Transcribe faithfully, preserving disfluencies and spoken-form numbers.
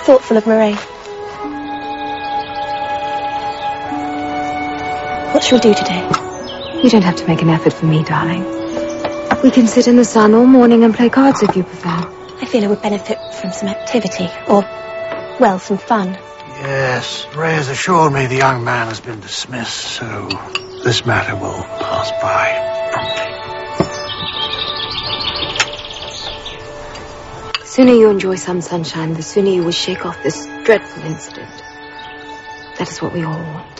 thoughtful of Murray. What shall we do today? You don't have to make an effort for me, darling. We can sit in the sun all morning and play cards if you prefer. I feel I would benefit from some activity, or, well, some fun. Yes, Ray has assured me the young man has been dismissed, so this matter will pass by promptly. The sooner you enjoy some sunshine, the sooner you will shake off this dreadful incident. That is what we all want.